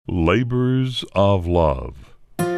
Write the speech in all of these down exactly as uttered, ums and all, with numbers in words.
Labors of Love.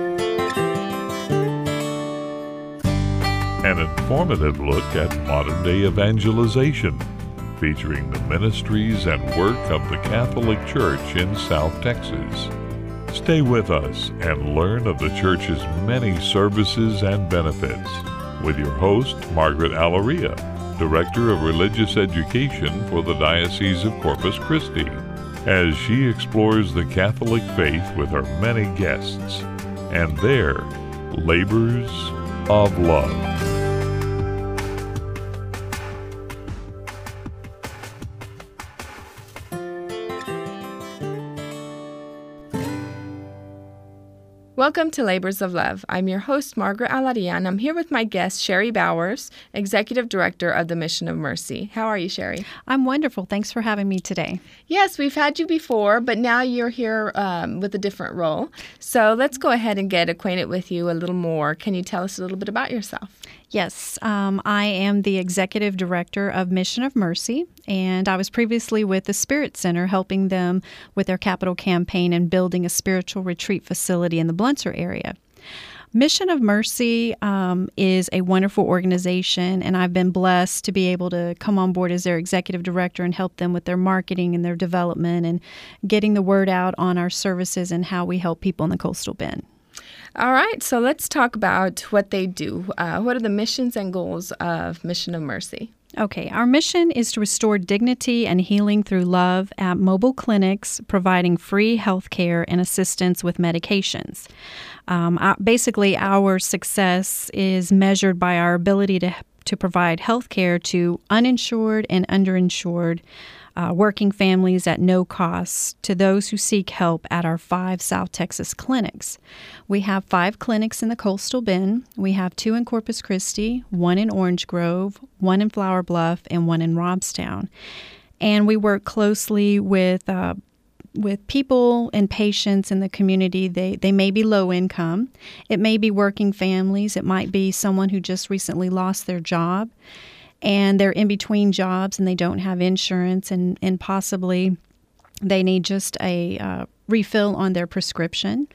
An informative look at modern-day evangelization, featuring the ministries and work of the Catholic Church in South Texas. Stay with us and learn of the Church's many services and benefits with your host, Margaret Alaria, Director of Religious Education for the Diocese of Corpus Christi, as she explores the Catholic faith with her many guests and their labors of love. Welcome to Labors of Love. I'm your host, Margaret Alaria, and I'm here with my guest, Sherry Bowers, Executive Director of the Mission of Mercy. How are you, Sherry? I'm wonderful. Thanks for having me today. Yes, we've had you before, but now you're here um, with a different role. So let's go ahead and get acquainted with you a little more. Can you tell us a little bit about yourself? Yes, um, I am the Executive Director of Mission of Mercy, and I was previously with the Spirit Center helping them with their capital campaign and building a spiritual retreat facility in the Blunser area. Mission of Mercy um, is a wonderful organization, and I've been blessed to be able to come on board as their executive director and help them with their marketing and their development and getting the word out on our services and how we help people in the Coastal Bend. All right, so let's talk about what they do. Uh, what are the missions and goals of Mission of Mercy? Okay, our mission is to restore dignity and healing through love at mobile clinics, providing free health care and assistance with medications. Um, uh, basically, our success is measured by our ability to, to provide health care to uninsured and underinsured Uh, working families at no cost to those who seek help at our five South Texas clinics. We have five clinics in the Coastal Bend. We have two in Corpus Christi, one in Orange Grove, one in Flower Bluff, and one in Robstown. And we work closely with uh, with people and patients in the community. They, they may be low income. It may be working families. It might be someone who just recently lost their job, and they're in between jobs and they don't have insurance, and, and possibly they need just a uh, refill on their prescription.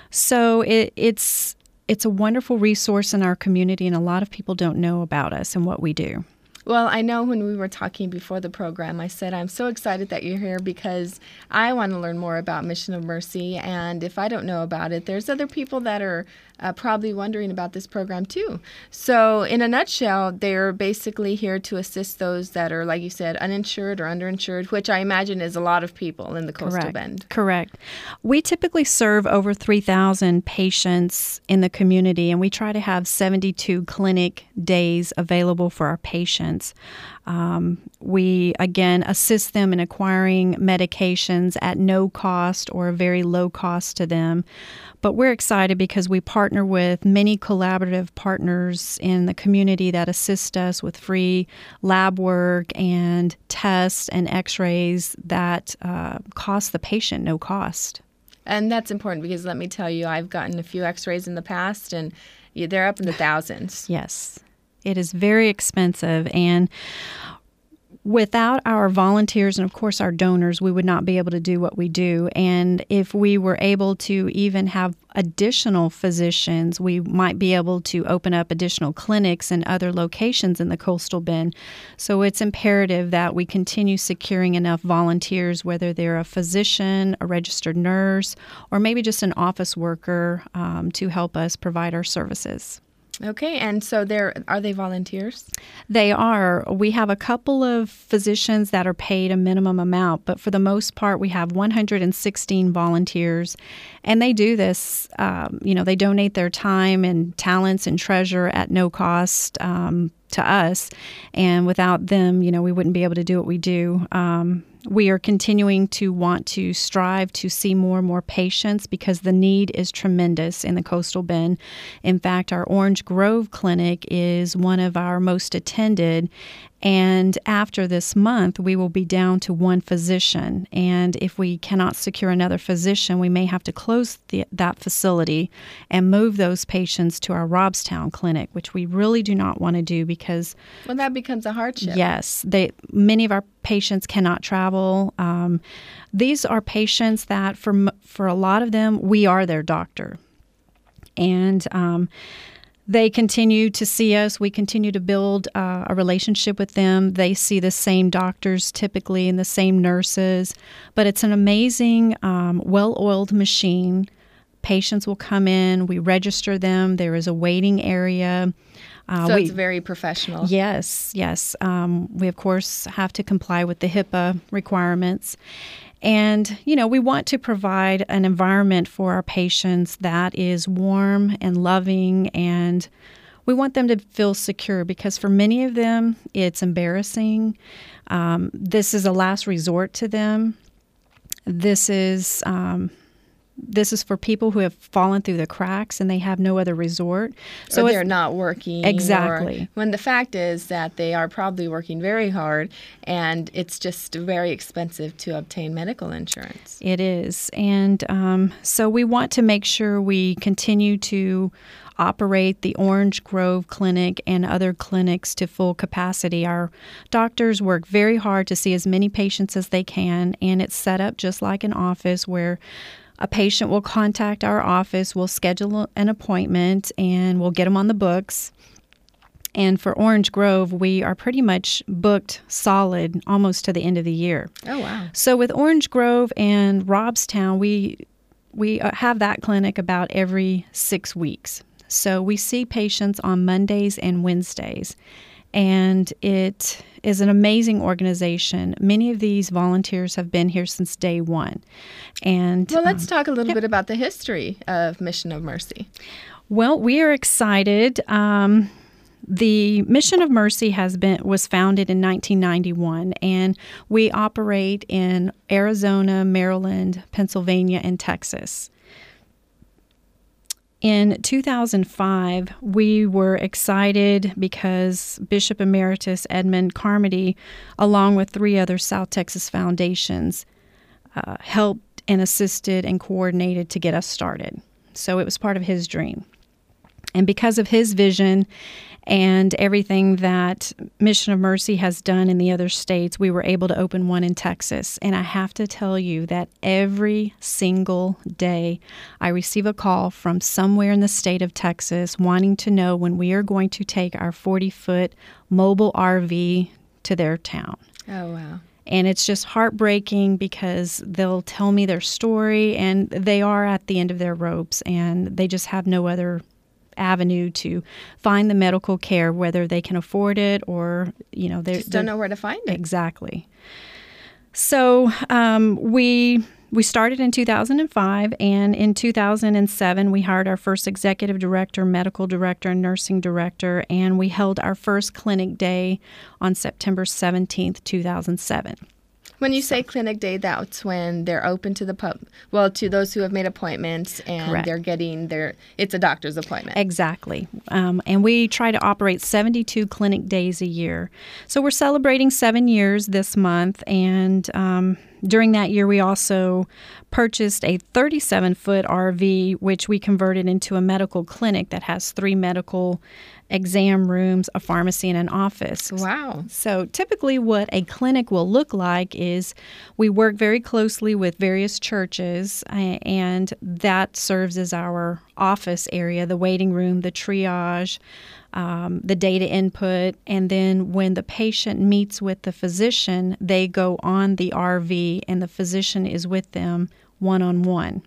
So it, it's it's a wonderful resource in our community, and a lot of people don't know about us and what we do. Well, I know when we were talking before the program, I said I'm so excited that you're here because I want to learn more about Mission of Mercy, and if I don't know about it, there's other people that are uh, probably wondering about this program too. So in a nutshell, they're basically here to assist those that are, like you said, uninsured or underinsured, which I imagine is a lot of people in the Coastal Correct. Bend. Correct. We typically serve over three thousand patients in the community, and we try to have seventy-two clinic days available for our patients. Um, we, again, assist them in acquiring medications at no cost or a very low cost to them. But we're excited because we partner with many collaborative partners in the community that assist us with free lab work and tests and x-rays that uh, cost the patient no cost. And that's important because let me tell you, I've gotten a few x-rays in the past, and they're up in the thousands. Yes. It is very expensive, and without our volunteers and, of course, our donors, we would not be able to do what we do. And if we were able to even have additional physicians, we might be able to open up additional clinics in other locations in the Coastal Bend. So it's imperative that we continue securing enough volunteers, whether they're a physician, a registered nurse, or maybe just an office worker um, to help us provide our services. Okay, and so they're, are they volunteers? They are. We have a couple of physicians that are paid a minimum amount, but for the most part, we have one hundred sixteen volunteers, and they do this, um, you know, they donate their time and talents and treasure at no cost um, to us, and without them, you know, we wouldn't be able to do what we do. Um, We are continuing to want to strive to see more and more patients because the need is tremendous in the Coastal Bend. In fact, our Orange Grove Clinic is one of our most attended, And after this month, we will be down to one physician. And if we cannot secure another physician, we may have to close the, that facility and move those patients to our Robstown clinic, which we really do not want to do because... Well, that becomes a hardship. Yes. They, many of our patients cannot travel. Um, these are patients that, for, for a lot of them, we are their doctor. And... Um, They continue to see us. We continue to build uh, a relationship with them. They see the same doctors typically and the same nurses. But it's an amazing, um, well-oiled machine. Patients will come in. We register them. There is a waiting area. Uh, so we, it's very professional. Yes, yes. Um, we, of course, have to comply with the HIPAA requirements. And, you know, we want to provide an environment for our patients that is warm and loving, and we want them to feel secure because for many of them, it's embarrassing. Um, this is a last resort to them. This is... Um, This is for people who have fallen through the cracks and they have no other resort. So or they're not working. Exactly. Or when the fact is that they are probably working very hard and it's just very expensive to obtain medical insurance. It is. And um, so we want to make sure we continue to operate the Orange Grove Clinic and other clinics to full capacity. Our doctors work very hard to see as many patients as they can, and it's set up just like an office where a patient will contact our office, we'll schedule an appointment, and we'll get them on the books. And for Orange Grove, we are pretty much booked solid almost to the end of the year. Oh, wow. So with Orange Grove and Robstown, we we have that clinic about every six weeks. So we see patients on Mondays and Wednesdays. And it is an amazing organization. Many of these volunteers have been here since day one. And well, let's um, talk a little yeah. bit about the history of Mission of Mercy. Well, we are excited. Um, the Mission of Mercy has been was founded in nineteen ninety-one, and we operate in Arizona, Maryland, Pennsylvania, and Texas. In two thousand five, we were excited because Bishop Emeritus Edmund Carmody, along with three other South Texas foundations, uh, helped and assisted and coordinated to get us started. So it was part of his dream. And because of his vision and everything that Mission of Mercy has done in the other states, we were able to open one in Texas. And I have to tell you that every single day I receive a call from somewhere in the state of Texas wanting to know when we are going to take our forty-foot mobile R V to their town. Oh, wow. And it's just heartbreaking because they'll tell me their story and they are at the end of their ropes and they just have no other avenue to find the medical care, whether they can afford it or, you know, they just don't know where to find it. Exactly. So um, we we started in two thousand five, and in two thousand seven we hired our first executive director, medical director, and nursing director, and we held our first clinic day on September seventeenth, two thousand seven. When you say clinic day, that's when they're open to the pub, well, to those who have made appointments and Correct. They're getting their, it's a doctor's appointment. Exactly. Um, and we try to operate seventy-two clinic days a year. So we're celebrating seven years this month. And um, during that year, we also purchased a thirty-seven foot R V, which we converted into a medical clinic that has three medical exam rooms, a pharmacy, and an office. Wow. So typically what a clinic will look like is we work very closely with various churches, and that serves as our office area, the waiting room, the triage, um, the data input, and then when the patient meets with the physician, they go on the R V and the physician is with them one-on-one.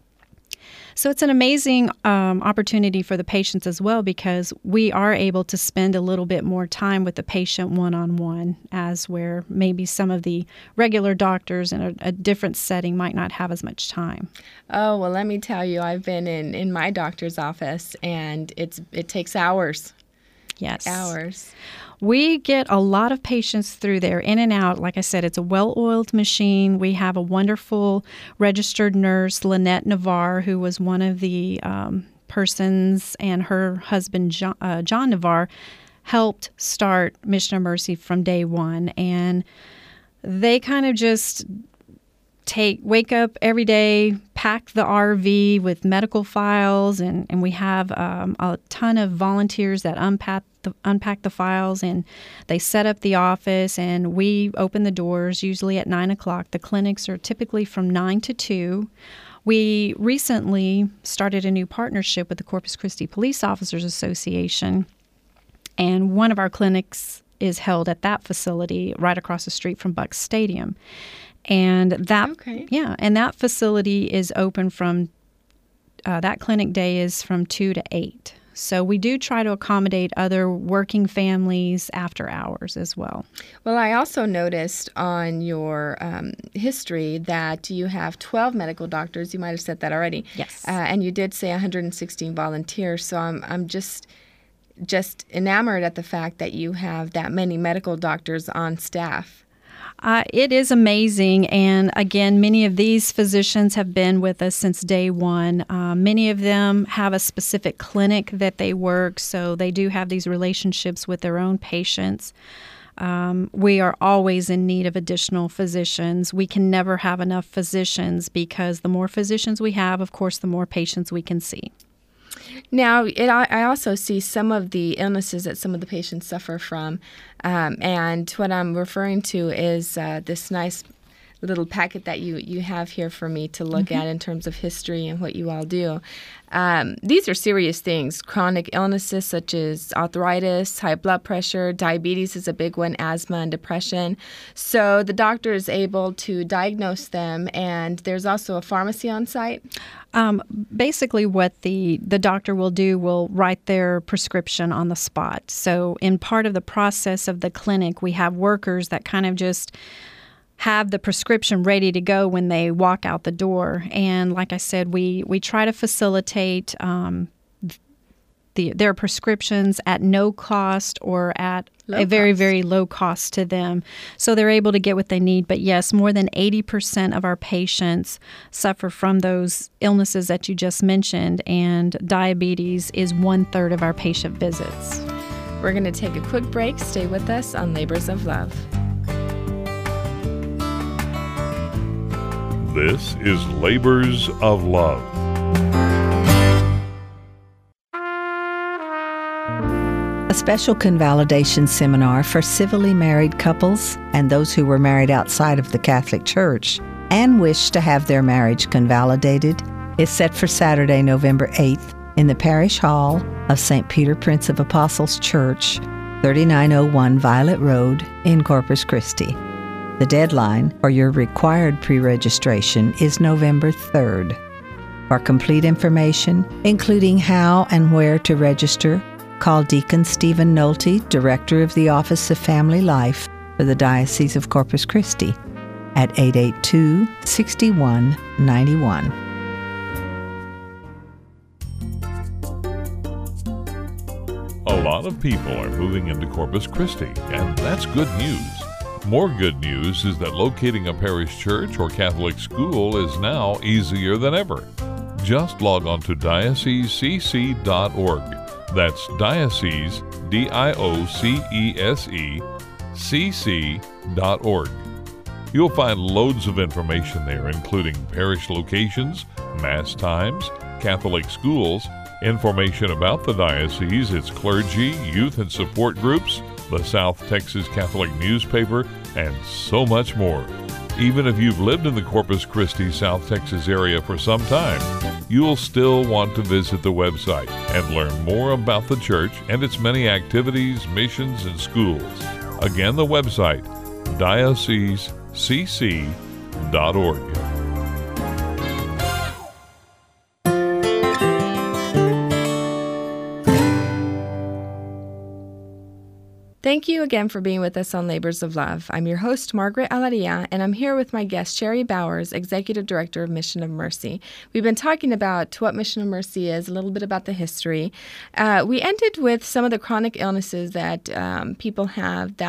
So it's an amazing um, opportunity for the patients as well because we are able to spend a little bit more time with the patient one-on-one, as where maybe some of the regular doctors in a, a different setting might not have as much time. Oh, well, let me tell you, I've been in, in my doctor's office, and it's it takes hours. Yes. Hours. We get a lot of patients through there, in and out. Like I said, it's a well-oiled machine. We have a wonderful registered nurse, Lynette Navarre, who was one of the um, persons, and her husband, John, uh, John Navarre, helped start Mission of Mercy from day one. And they kind of just take wake up every day, pack the R V with medical files, and, and we have um, a ton of volunteers that unpack the, unpack the files, and they set up the office, and we open the doors usually at nine o'clock. The clinics are typically from nine to two. We recently started a new partnership with the Corpus Christi Police Officers Association, and one of our clinics is held at that facility right across the street from Bucks Stadium. And that, okay. yeah, and that facility is open from, uh, that clinic day is from two to eight. So we do try to accommodate other working families after hours as well. Well, I also noticed on your um, history that you have twelve medical doctors. You might have said that already. Yes. Uh, and you did say one hundred sixteen volunteers. So I'm I'm just just enamored at the fact that you have that many medical doctors on staff. Uh, it is amazing, and again, many of these physicians have been with us since day one. Uh, many of them have a specific clinic that they work, so they do have these relationships with their own patients. Um, we are always in need of additional physicians. We can never have enough physicians because the more physicians we have, of course, the more patients we can see. Now, it, I also see some of the illnesses that some of the patients suffer from, um, and what I'm referring to is uh, this nice little packet that you, you have here for me to look mm-hmm. at in terms of history and what you all do. Um, these are serious things. Chronic illnesses such as arthritis, high blood pressure, diabetes is a big one, asthma, and depression. So the doctor is able to diagnose them, and there's also a pharmacy on site. Um, basically, what the, the doctor will do will write their prescription on the spot. So in part of the process of the clinic, we have workers that kind of just have the prescription ready to go when they walk out the door. And like I said, we, we try to facilitate um, the, their prescriptions at no cost or at low a cost. very, very low cost to them. So they're able to get what they need. But yes, more than eighty percent of our patients suffer from those illnesses that you just mentioned, and diabetes is one-third of our patient visits. We're going to take a quick break. Stay with us on Labors of Love. This is Labors of Love. A special convalidation seminar for civilly married couples and those who were married outside of the Catholic Church and wish to have their marriage convalidated is set for Saturday, November eighth in the Parish Hall of Saint Peter Prince of Apostles Church, thirty-nine oh one Violet Road in Corpus Christi. The deadline for your required pre-registration is November third. For complete information, including how and where to register, call Deacon Stephen Nolte, Director of the Office of Family Life for the Diocese of Corpus Christi, at eight eight two, six one nine one. A lot of people are moving into Corpus Christi, and that's good news. More good news is that locating a parish church or Catholic school is now easier than ever. Just log on to diocese c c dot org. That's diocese, D I O C E S E, C C dot org. You'll find loads of information there, including parish locations, Mass times, Catholic schools, information about the diocese, its clergy, youth and support groups, the South Texas Catholic newspaper, and so much more. Even if you've lived in the Corpus Christi, South Texas area for some time, you'll still want to visit the website and learn more about the church and its many activities, missions, and schools. Again, the website, diocese c c dot org. Thank you again for being with us on Labors of Love. I'm your host, Margaret Alaria, and I'm here with my guest, Sherry Bowers, Executive Director of Mission of Mercy. We've been talking about what Mission of Mercy is, a little bit about the history. Uh, we ended with some of the chronic illnesses that um, people have that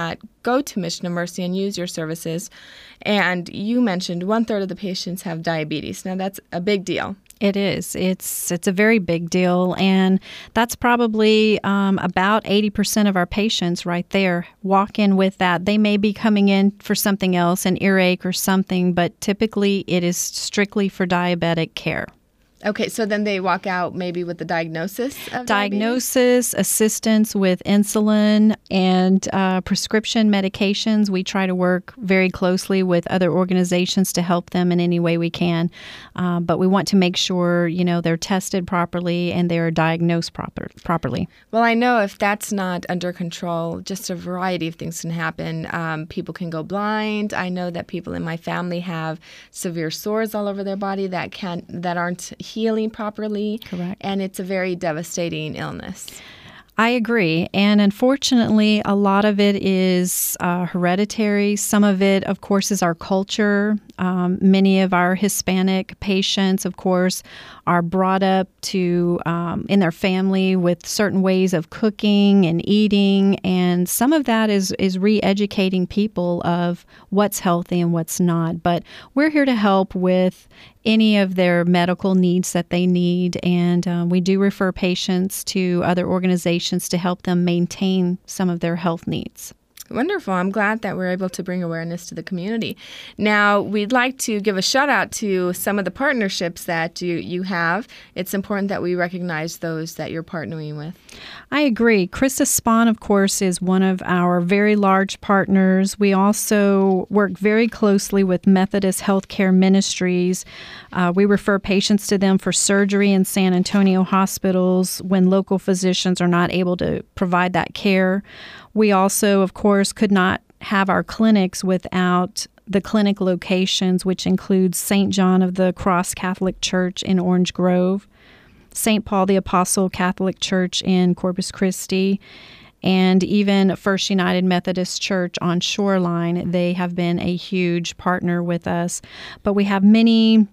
go to Mission of Mercy and use your services. And you mentioned one third of the patients have diabetes. Now, that's a big deal. It is. It's it's a very big deal, and that's probably um, about eighty percent of our patients right there walk in with that. They may be coming in for something else, an earache or something, but typically it is strictly for diabetic care. Okay, so then they walk out maybe with the diagnosis of Diagnosis, assistance with insulin, and uh, prescription medications. We try to work very closely with other organizations to help them in any way we can. Uh, but we want to make sure, you know, they're tested properly and they're diagnosed proper, properly. Well, I know if that's not under control, just a variety of things can happen. Um, people can go blind. I know that people in my family have severe sores all over their body that can that aren't healing properly. Correct. And it's a very devastating illness. I agree. And unfortunately, a lot of it is uh, hereditary. Some of it, of course, is our culture. Um, many of our Hispanic patients, of course, are brought up to um, in their family with certain ways of cooking and eating. And some of that is, is re-educating people of what's healthy and what's not. But we're here to help with any of their medical needs that they need. And uh, we do refer patients to other organizations to help them maintain some of their health needs. Wonderful. I'm glad that we're able to bring awareness to the community. Now, we'd like to give a shout out to some of the partnerships that you, you have. It's important that we recognize those that you're partnering with. I agree. Krista Spahn, of course, is one of our very large partners. We also work very closely with Methodist Healthcare Ministries. Uh, we refer patients to them for surgery in San Antonio hospitals when local physicians are not able to provide that care. We also, of course, could not have our clinics without the clinic locations, which includes Saint John of the Cross Catholic Church in Orange Grove, Saint Paul the Apostle Catholic Church in Corpus Christi, and even First United Methodist Church on Shoreline. They have been a huge partner with us. But we have many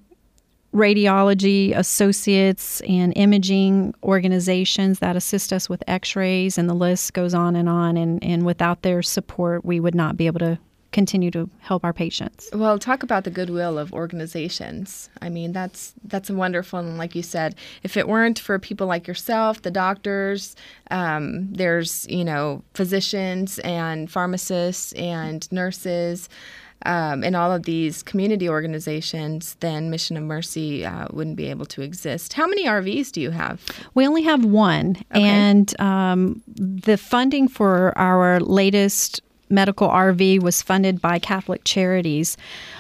radiology associates and imaging organizations that assist us with x-rays, and the list goes on and on. And, and without their support, we would not be able to continue to help our patients. Well, talk about the goodwill of organizations. I mean, that's that's wonderful. And like you said, if it weren't for people like yourself, the doctors, um, there's, you know, physicians and pharmacists and nurses, Um, and all of these community organizations, then Mission of Mercy uh, wouldn't be able to exist. How many R Vs do you have? We only have one. Okay. And um, the funding for our latest medical R V was funded by Catholic Charities.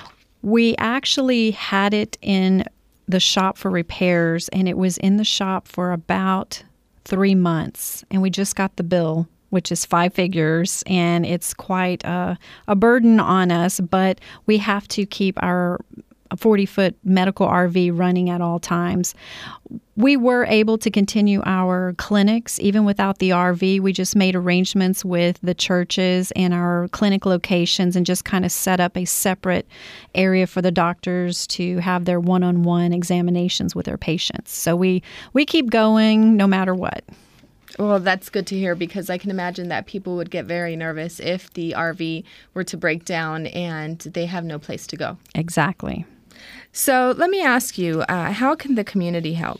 We actually had it in the shop for repairs, and it was in the shop for about three months. And we just got the bill, which is five figures, and it's quite a, a burden on us, but we have to keep our forty-foot medical R V running at all times. We were able to continue our clinics even without the R V. We just made arrangements with the churches and our clinic locations and just kind of set up a separate area for the doctors to have their one-on-one examinations with their patients. So we, we keep going no matter what. Well, that's good to hear, because I can imagine that people would get very nervous if the R V were to break down and they have no place to go. Exactly. So let me ask you, uh, how can the community help?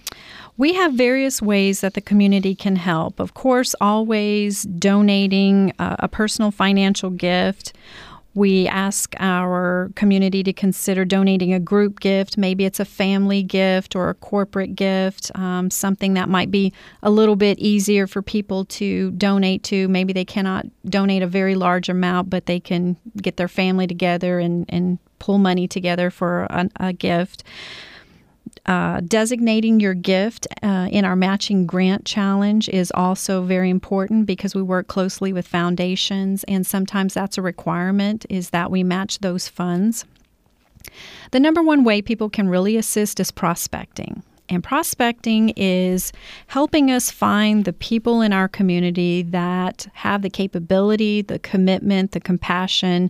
We have various ways that the community can help. Of course, always donating uh, a personal financial gift. We ask our community to consider donating a group gift. Maybe it's a family gift or a corporate gift, um, something that might be a little bit easier for people to donate to. Maybe they cannot donate a very large amount, but they can get their family together and, and pull money together for a, a gift. Uh, designating your gift uh, in our matching grant challenge is also very important, because we work closely with foundations, and sometimes that's a requirement, is that we match those funds. The number one way people can really assist is prospecting. And prospecting is helping us find the people in our community that have the capability, the commitment, the compassion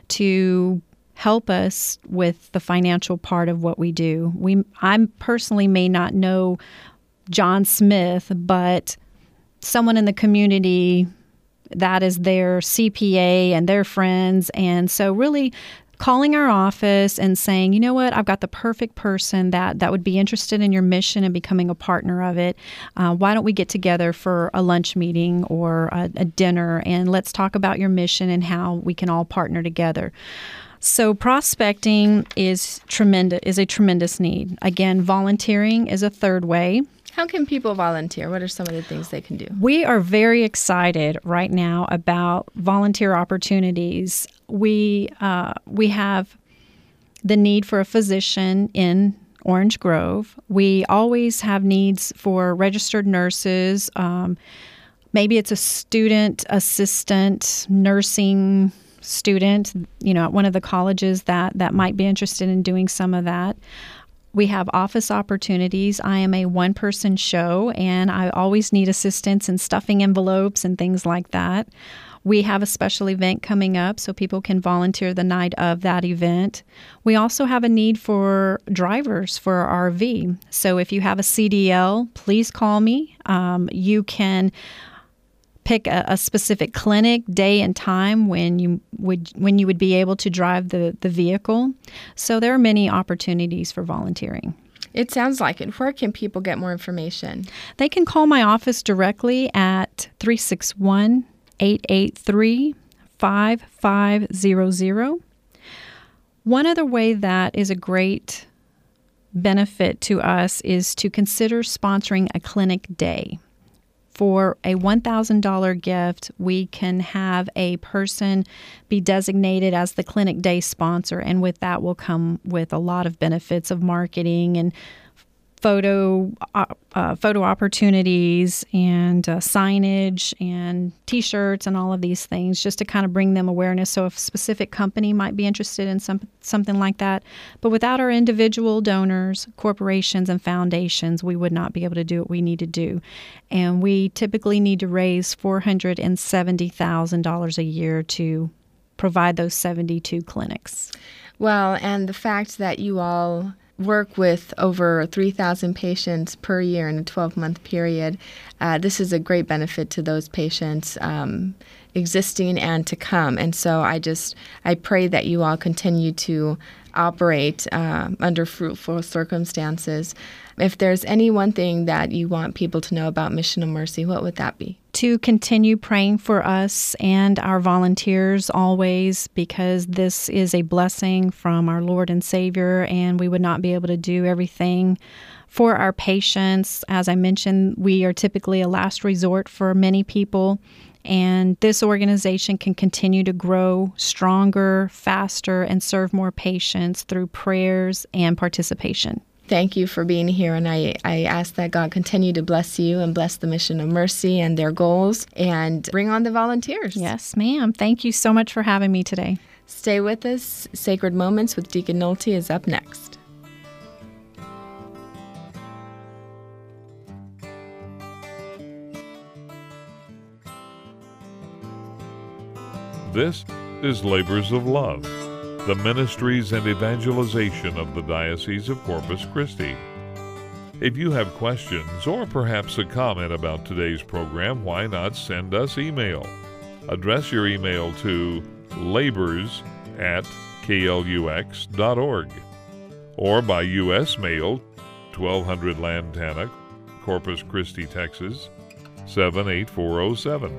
to help us with the financial part of what we do. We, I personally may not know John Smith, but someone in the community that is their C P A and their friends. And so really calling our office and saying, you know what, I've got the perfect person that, that would be interested in your mission and becoming a partner of it. Uh, why don't we get together for a lunch meeting or a, a dinner, and let's talk about your mission and how we can all partner together. So prospecting is tremendous, is a tremendous need. Again, volunteering is a third way. How can people volunteer? What are some of the things they can do? We are very excited right now about volunteer opportunities. We uh, we have the need for a physician in Orange Grove. We always have needs for registered nurses. Um, maybe it's a student assistant nursing student, you know, at one of the colleges that, that might be interested in doing some of that. We have office opportunities. I am a one-person show, and I always need assistance in stuffing envelopes and things like that. We have a special event coming up, so people can volunteer the night of that event. We also have a need for drivers for our R V. So if you have a C D L, please call me. Um, you can pick a, a specific clinic, day and time when you would when you would be able to drive the, the vehicle. So there are many opportunities for volunteering. It sounds like it. Where can people get more information? They can call my office directly at three six one, eight eight three, five five zero zero. One other way that is a great benefit to us is to consider sponsoring a clinic day. For a one thousand dollars gift, we can have a person be designated as the clinic day sponsor, and with that will come with a lot of benefits of marketing and photo uh, photo opportunities and uh, signage and T-shirts and all of these things, just to kind of bring them awareness. So if a specific company might be interested in some something like that, but without our individual donors, corporations, and foundations, we would not be able to do what we need to do. And we typically need to raise four hundred seventy thousand dollars a year to provide those seventy-two clinics. Well, and the fact that you all work with over three thousand patients per year in a twelve-month period, uh, this is a great benefit to those patients um, existing and to come. And so I just, I pray that you all continue to operate uh, under fruitful circumstances. If there's any one thing that you want people to know about Mission of Mercy, what would that be? To continue praying for us and our volunteers always, because this is a blessing from our Lord and Savior, and we would not be able to do everything for our patients. As I mentioned, we are typically a last resort for many people, and this organization can continue to grow stronger, faster, and serve more patients through prayers and participation. Thank you for being here, and I, I ask that God continue to bless you and bless the Mission of Mercy and their goals, and bring on the volunteers. Yes, ma'am. Thank you so much for having me today. Stay with us. Sacred Moments with Deacon Nolte is up next. This is Labors of Love, the ministries and evangelization of the Diocese of Corpus Christi. If you have questions or perhaps a comment about today's program, why not send us email? Address your email to labors at k l u x dot org or by U S mail, twelve hundred Lantana, Corpus Christi, Texas, seven eight four zero seven.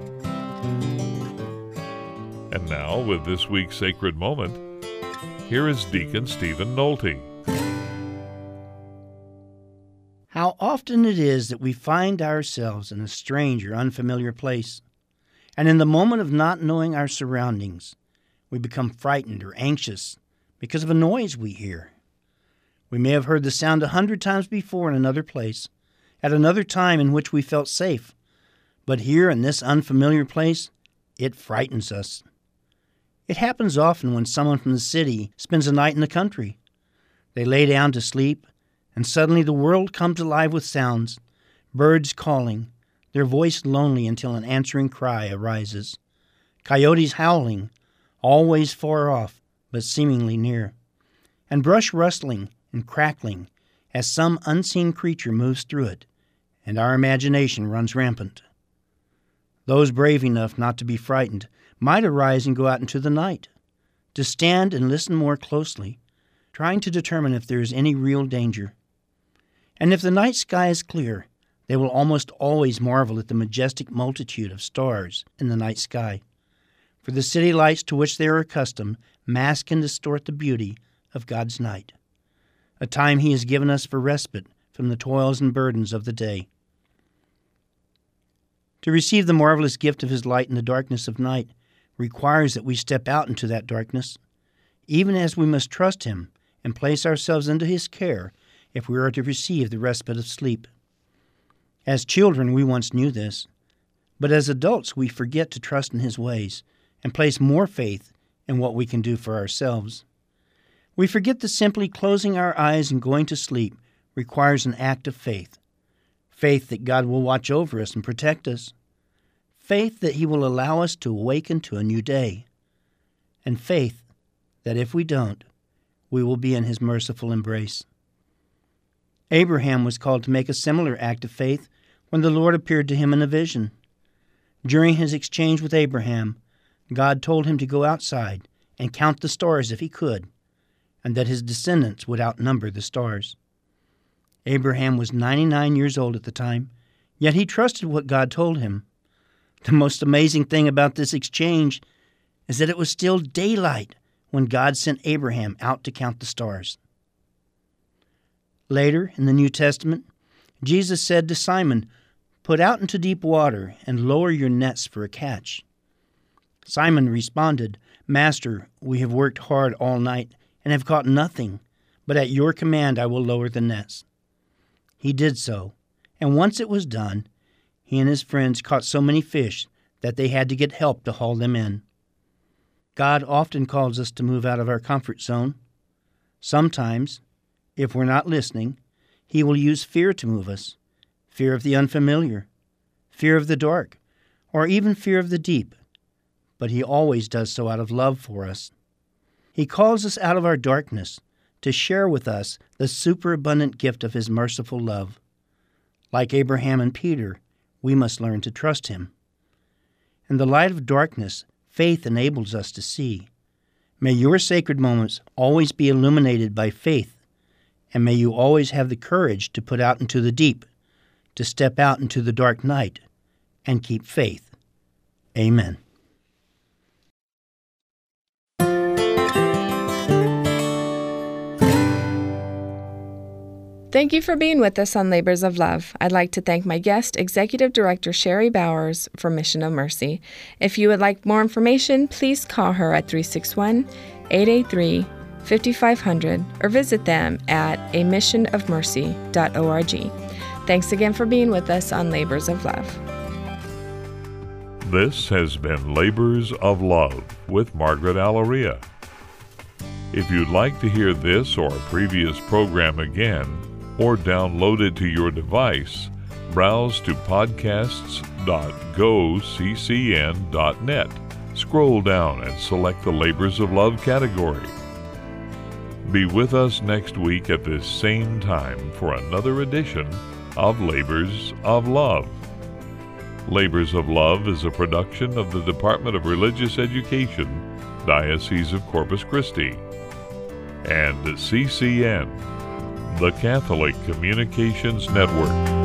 And now, with this week's Sacred Moment, here is Deacon Stephen Nolte. How often it is that we find ourselves in a strange or unfamiliar place, and in the moment of not knowing our surroundings, we become frightened or anxious because of a noise we hear. We may have heard the sound a hundred times before in another place, at another time in which we felt safe, but here in this unfamiliar place, it frightens us. It happens often when someone from the city spends a night in the country. They lay down to sleep, and suddenly the world comes alive with sounds, birds calling, their voice lonely until an answering cry arises, coyotes howling, always far off but seemingly near, and brush rustling and crackling as some unseen creature moves through it, and our imagination runs rampant. Those brave enough not to be frightened might arise and go out into the night, to stand and listen more closely, trying to determine if there is any real danger. And if the night sky is clear, they will almost always marvel at the majestic multitude of stars in the night sky, for the city lights to which they are accustomed mask and distort the beauty of God's night, a time He has given us for respite from the toils and burdens of the day. To receive the marvelous gift of His light in the darkness of night requires that we step out into that darkness, even as we must trust Him and place ourselves into His care if we are to receive the respite of sleep. As children, we once knew this, but as adults, we forget to trust in His ways and place more faith in what we can do for ourselves. We forget that simply closing our eyes and going to sleep requires an act of faith. Faith that God will watch over us and protect us. Faith that He will allow us to awaken to a new day. And faith that if we don't, we will be in His merciful embrace. Abraham was called to make a similar act of faith when the Lord appeared to him in a vision. During his exchange with Abraham, God told him to go outside and count the stars if he could, and that his descendants would outnumber the stars. Abraham was ninety-nine years old at the time, yet he trusted what God told him. The most amazing thing about this exchange is that it was still daylight when God sent Abraham out to count the stars. Later, in the New Testament, Jesus said to Simon, "Put out into deep water and lower your nets for a catch." Simon responded, "Master, we have worked hard all night and have caught nothing, but at your command I will lower the nets." He did so, and once it was done, he and his friends caught so many fish that they had to get help to haul them in. God often calls us to move out of our comfort zone. Sometimes, if we're not listening, He will use fear to move us, fear of the unfamiliar, fear of the dark, or even fear of the deep. But He always does so out of love for us. He calls us out of our darkness to share with us the superabundant gift of His merciful love. Like Abraham and Peter, we must learn to trust Him. In the light of darkness, faith enables us to see. May your sacred moments always be illuminated by faith, and may you always have the courage to put out into the deep, to step out into the dark night, and keep faith. Amen. Thank you for being with us on Labors of Love. I'd like to thank my guest, Executive Director Sherry Bowers for Mission of Mercy. If you would like more information, please call her at three six one, eight eight three, five five zero zero or visit them at a mission of mercy dot org. Thanks again for being with us on Labors of Love. This has been Labors of Love with Margaret Alaria. If you'd like to hear this or a previous program again, or download it to your device, browse to podcasts dot go c c n dot net. Scroll down and select the Labors of Love category. Be with us next week at this same time for another edition of Labors of Love. Labors of Love is a production of the Department of Religious Education, Diocese of Corpus Christi, and C C N, the Catholic Communications Network.